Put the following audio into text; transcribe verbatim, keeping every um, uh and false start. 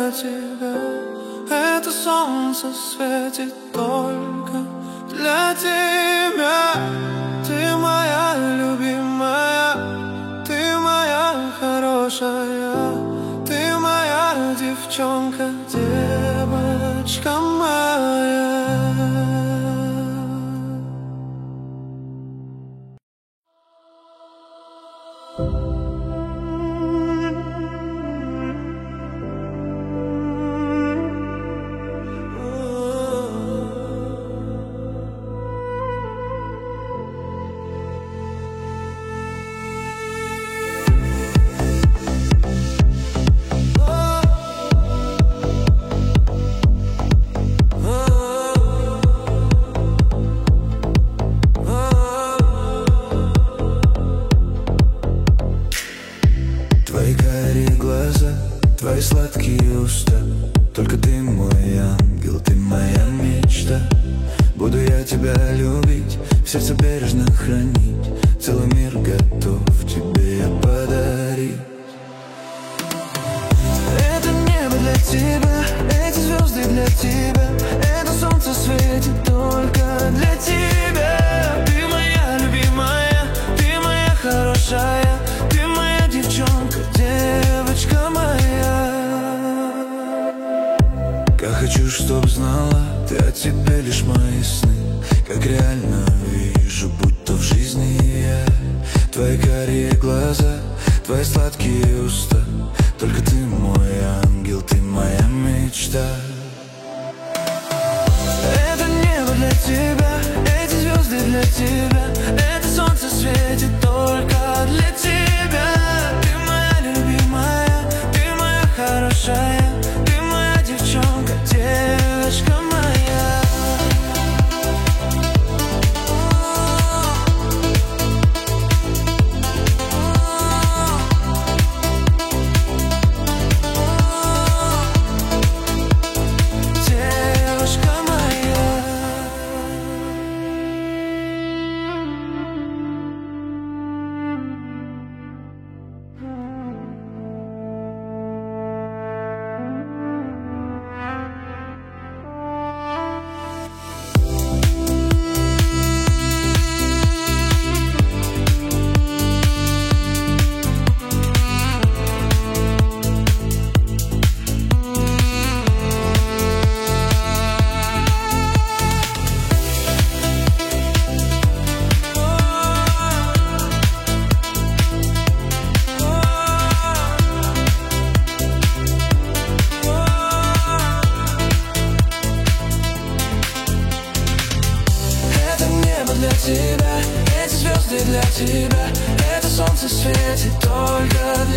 для тебя. Это солнце светит только для тебя. Ты моя любимая, ты моя хорошая, ты моя девчонка, девочка моя. Твои сладкие уста, только ты мой ангел, ты моя мечта. Буду я тебя любить, в сердце бережно хранить, целый мир готов тебе я подарить. Это небо для тебя, эти звезды для тебя, это солнце светит только для тебя. Ты моя любимая, ты моя хорошая, ты моя девчонка, девочка моя. Как хочу, чтоб знала ты о тебе лишь мои сны, как реально вижу, будто в жизни я. Твои карие глаза, твои сладкие уста, только ты мой ангел, ты моя мечта. Это небо для тебя, эти звезды для тебя, это солнце светит только для тебя. Ты моя любимая, ты моя хорошая, ты моя девчонка, девочка моя. Девочка моя. Для тебя, эти звезды для тебя, это солнце светит только